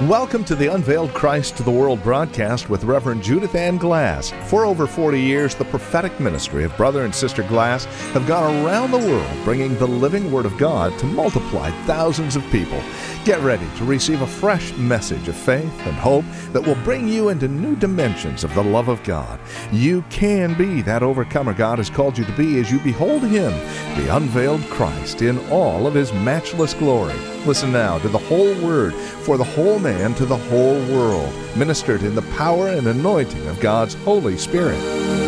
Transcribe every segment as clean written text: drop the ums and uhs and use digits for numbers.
Welcome to the Unveiled Christ to the World broadcast with Reverend Judith Ann Glass. For over 40 years, the prophetic ministry of Brother and Sister Glass have gone around the world bringing the living Word of God to multiply thousands of people. Get ready to receive a fresh message of faith and hope that will bring you into new dimensions of the love of God. You can be that overcomer God has called you to be as you behold Him, the unveiled Christ, in all of His matchless glory. Listen now to the whole Word for the whole man to the whole world, ministered in the power and anointing of God's Holy Spirit.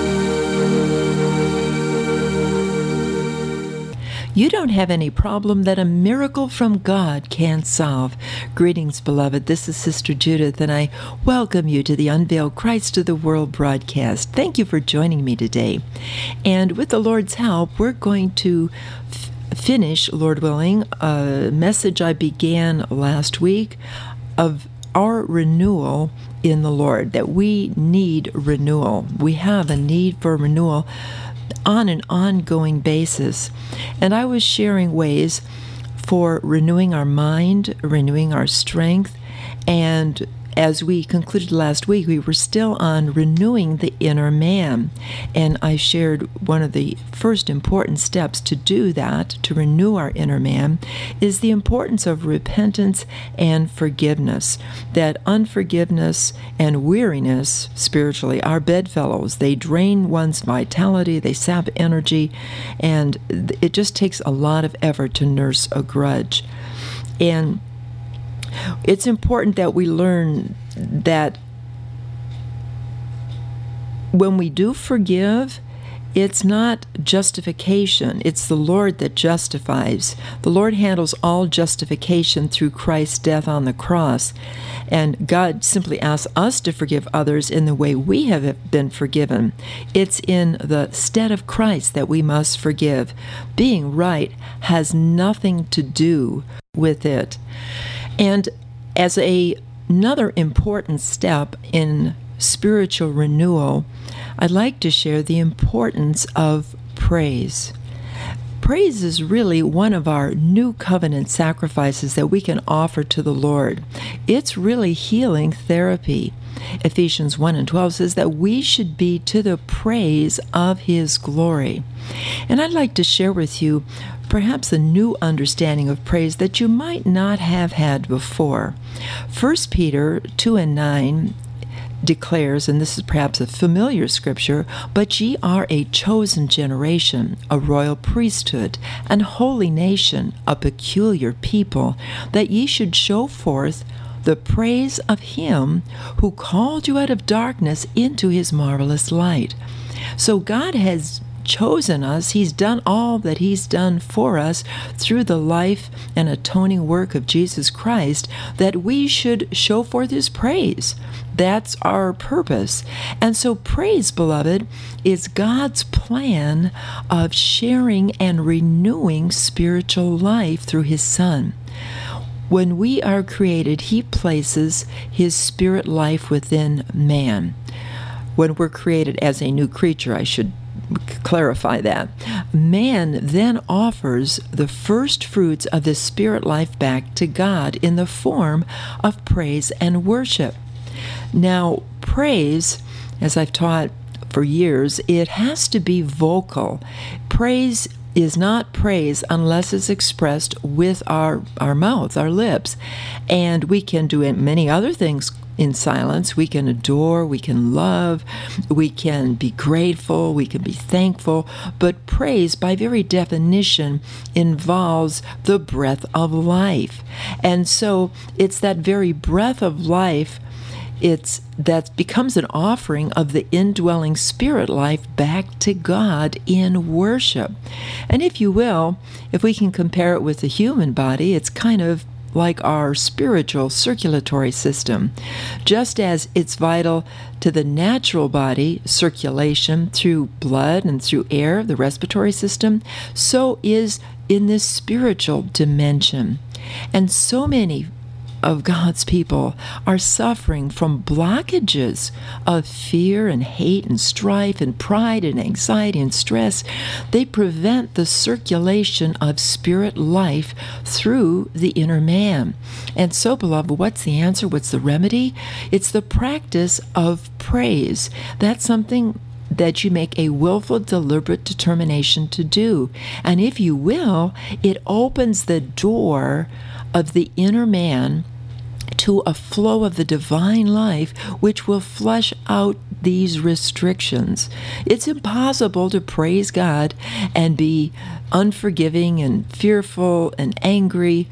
You don't have any problem that a miracle from God can't solve. Greetings, beloved. This is Sister Judith, and I welcome you to the Unveiled Christ to the World broadcast. Thank you for joining me today. And with the Lord's help, we're going to finish, Lord willing, a message I began last week of our renewal in the Lord, that we need renewal. We have a need for renewal on an ongoing basis. And I was sharing ways for renewing our mind, renewing our strength, and as we concluded last week, we were still on renewing the inner man. And I shared one of the first important steps to do that, to renew our inner man, is the importance of repentance and forgiveness. That unforgiveness and weariness, spiritually, are bedfellows. They drain one's vitality, they sap energy, and it just takes a lot of effort to nurse a grudge. And it's important that we learn that when we do forgive, it's not justification. It's the Lord that justifies. The Lord handles all justification through Christ's death on the cross. And God simply asks us to forgive others in the way we have been forgiven. It's in the stead of Christ that we must forgive. Being right has nothing to do with it. And as another important step in spiritual renewal, I'd like to share the importance of praise. Praise is really one of our new covenant sacrifices that we can offer to the Lord. It's really healing therapy. Ephesians 1:12 says that we should be to the praise of His glory. And I'd like to share with you perhaps a new understanding of praise that you might not have had before. 1 Peter 2:9 declares, and this is perhaps a familiar scripture, "But ye are a chosen generation, a royal priesthood, an holy nation, a peculiar people, that ye should show forth the praise of Him who called you out of darkness into His marvelous light." So God has chosen us. He's done all that He's done for us through the life and atoning work of Jesus Christ, that we should show forth His praise. That's our purpose. And so praise, beloved, is God's plan of sharing and renewing spiritual life through His Son. When we are created, He places His spirit life within man. When we're created as a new creature, I should clarify that. Man then offers the first fruits of the spirit life back to God in the form of praise and worship. Now, praise, as I've taught for years, it has to be vocal. Praise is not praise unless it's expressed with our mouth, our lips. And we can do many other things in silence. We can adore, we can love, we can be grateful, we can be thankful, but praise, by very definition, involves the breath of life. And so it's that very breath of life that becomes an offering of the indwelling spirit life back to God in worship. And if you will, if we can compare it with the human body, it's kind of like our spiritual circulatory system. Just as it's vital to the natural body, circulation through blood and through air, the respiratory system, so is in this spiritual dimension. And so many of God's people are suffering from blockages of fear and hate and strife and pride and anxiety and stress. They prevent the circulation of spirit life through the inner man. And so, beloved, what's the answer? What's the remedy? It's the practice of praise. That's something that you make a willful, deliberate determination to do. And if you will, it opens the door of the inner man to a flow of the divine life, which will flush out these restrictions. It's impossible to praise God and be unforgiving and fearful and angry.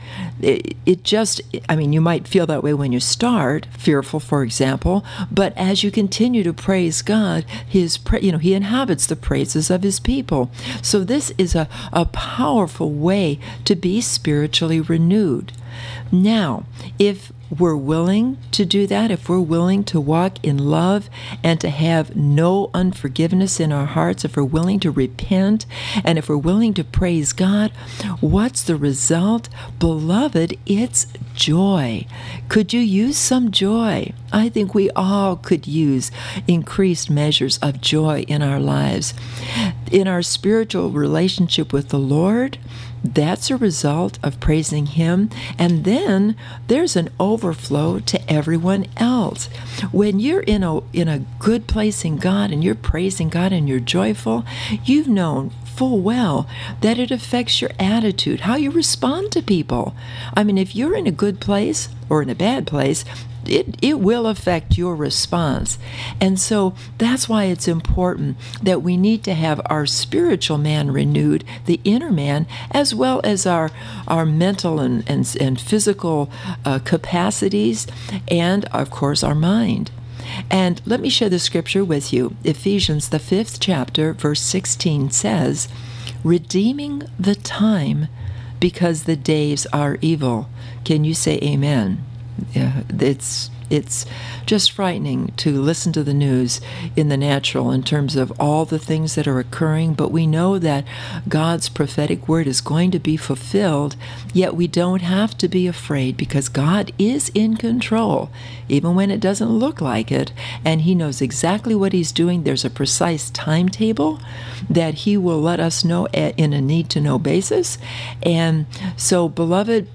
You might feel that way when you start, fearful, for example, but as you continue to praise God, He inhabits the praises of His people. So this is a powerful way to be spiritually renewed. Now, if we're willing to do that, if we're willing to walk in love and to have no unforgiveness in our hearts, if we're willing to repent, and if we're willing to praise God, what's the result? Beloved, it's joy. Could you use some joy? I think we all could use increased measures of joy in our lives. In our spiritual relationship with the Lord, that's a result of praising Him. And then there's an overflow to everyone else. When you're in a good place in God and you're praising God and you're joyful, you've known full well that it affects your attitude, how you respond to people. If you're in a good place or in a bad place, it will affect your response. And so that's why it's important that we need to have our spiritual man renewed, the inner man, as well as our mental and physical capacities, and of course our mind. And let me share the scripture with you. Ephesians, the 5th chapter, verse 16 says, "Redeeming the time because the days are evil." Can you say amen? Yeah, it's just frightening to listen to the news in the natural in terms of all the things that are occurring, but we know that God's prophetic word is going to be fulfilled, yet we don't have to be afraid because God is in control, even when it doesn't look like it, and He knows exactly what He's doing. There's a precise timetable that He will let us know in a need-to-know basis. And so, beloved,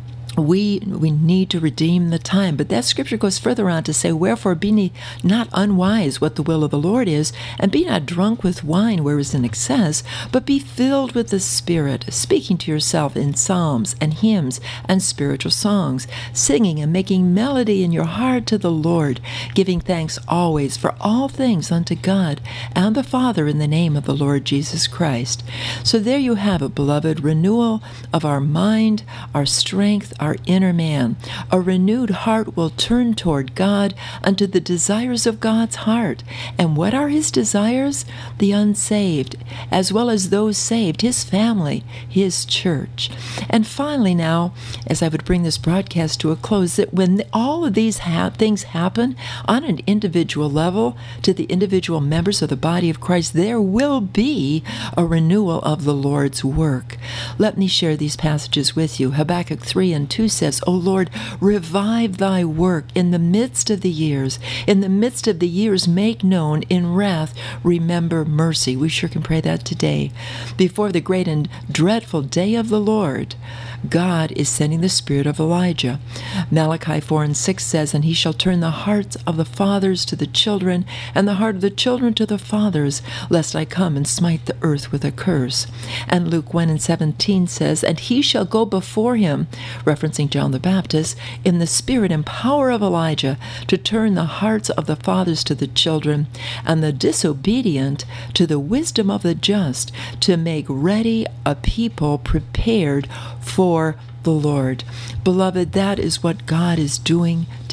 we need to redeem the time. But that scripture goes further on to say, "Wherefore be not unwise what the will of the Lord is, and be not drunk with wine where is an excess, but be filled with the Spirit, speaking to yourself in psalms and hymns and spiritual songs, singing and making melody in your heart to the Lord, giving thanks always for all things unto God and the Father in the name of the Lord Jesus Christ." So there you have it, beloved, renewal of our mind, our strength, our inner man. A renewed heart will turn toward God unto the desires of God's heart. And what are His desires? The unsaved, as well as those saved, His family, His church. And finally now, as I would bring this broadcast to a close, that when all of these things happen on an individual level to the individual members of the body of Christ, there will be a renewal of the Lord's work. Let me share these passages with you. Habakkuk 3 and 2 says, "O Lord, revive thy work in the midst of the years. In the midst of the years, make known. In wrath, remember mercy." We sure can pray that today. Before the great and dreadful day of the Lord, God is sending the spirit of Elijah. Malachi 4 and 6 says, "And He shall turn the hearts of the fathers to the children, and the heart of the children to the fathers, lest I come and smite the earth with a curse." And Luke 1 and 17 says, "And He shall go before him," referencing John the Baptist, "in the spirit and power of Elijah, to turn the hearts of the fathers to the children, and the disobedient to the wisdom of the just, to make ready a people prepared for the Lord." Beloved, that is what God is doing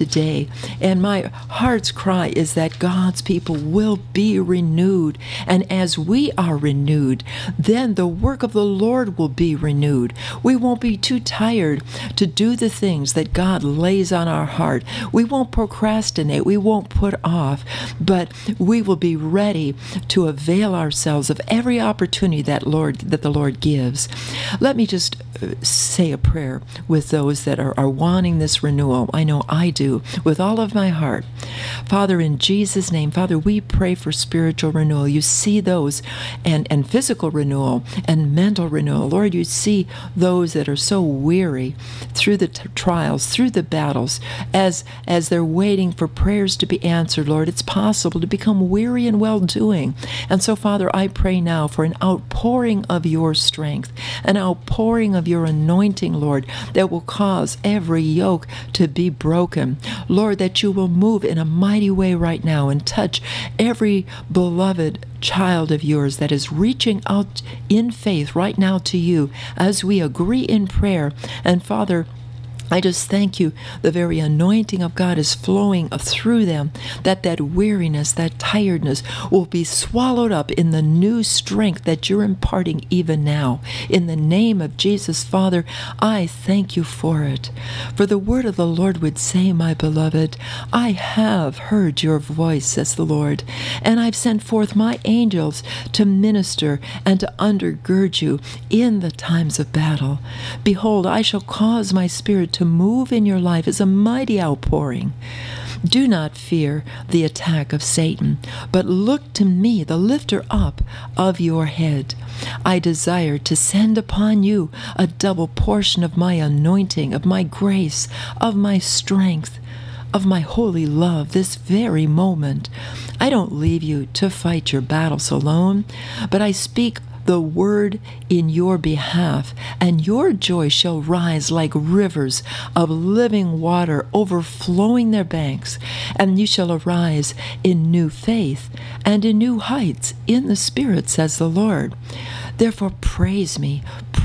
today. And my heart's cry is that God's people will be renewed. And as we are renewed, then the work of the Lord will be renewed. We won't be too tired to do the things that God lays on our heart. We won't procrastinate. We won't put off. But we will be ready to avail ourselves of every opportunity that the Lord gives. Let me just say a prayer with those that are wanting this renewal. I know I do, with all of my heart. Father, in Jesus' name, Father, we pray for spiritual renewal. You see those, and physical renewal, and mental renewal. Lord, you see those that are so weary through the trials, through the battles, as they're waiting for prayers to be answered, Lord. It's possible to become weary in well-doing. And so, Father, I pray now for an outpouring of your strength, an outpouring of your anointing, Lord, that will cause every yoke to be broken. Lord, that you will move in a mighty way right now and touch every beloved child of yours that is reaching out in faith right now to you as we agree in prayer. And Father, I just thank you. The very anointing of God is flowing through them, that weariness, that tiredness will be swallowed up in the new strength that you're imparting even now. In the name of Jesus, Father, I thank you for it. For the word of the Lord would say, my beloved, I have heard your voice, says the Lord, and I've sent forth my angels to minister and to undergird you in the times of battle. Behold, I shall cause my spirit to move in your life as a mighty outpouring. Do not fear the attack of Satan, but look to me, the lifter up of your head. I desire to send upon you a double portion of my anointing, of my grace, of my strength, of my holy love this very moment. I don't leave you to fight your battles alone, but I speak the word in your behalf, and your joy shall rise like rivers of living water overflowing their banks, and you shall arise in new faith and in new heights in the Spirit, says the Lord. Therefore, praise me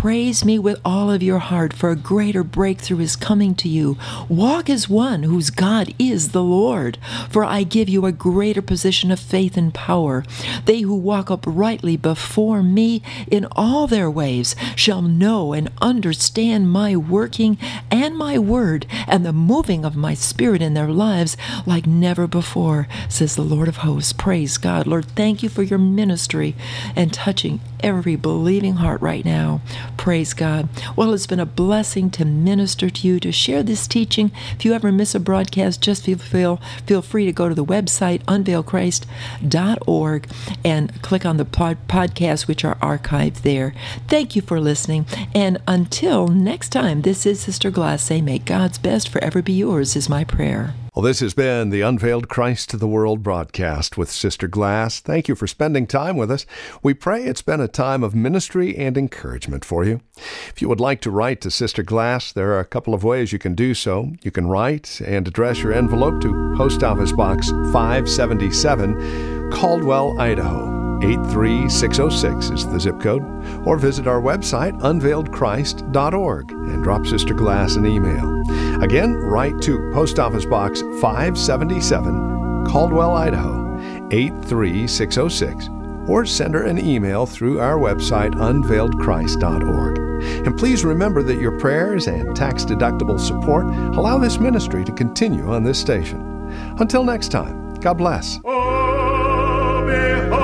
with all of your heart, for a greater breakthrough is coming to you. Walk as one whose God is the Lord, for I give you a greater position of faith and power. They who walk uprightly before me in all their ways shall know and understand my working and my word and the moving of my Spirit in their lives like never before, says the Lord of hosts. Praise God. Lord, thank you for your ministry and touching every believing heart right now. Praise God. Well, it's been a blessing to minister to you, to share this teaching. If you ever miss a broadcast, just feel free to go to the website, unveilchrist.org, and click on the podcasts, which are archived there. Thank you for listening. And until next time, this is Sister Glass saying, may God's best forever be yours, is my prayer. Well, this has been the Unveiled Christ to the World broadcast with Sister Glass. Thank you for spending time with us. We pray it's been a time of ministry and encouragement for you. If you would like to write to Sister Glass, there are a couple of ways you can do so. You can write and address your envelope to Post Office Box 577, Caldwell, Idaho. 83606 is the zip code, or visit our website, unveiledchrist.org, and drop Sister Glass an email. Again, write to Post Office Box 577, Caldwell, Idaho, 83606, or send her an email through our website, unveiledchrist.org. And please remember that your prayers and tax-deductible support allow this ministry to continue on this station. Until next time, God bless.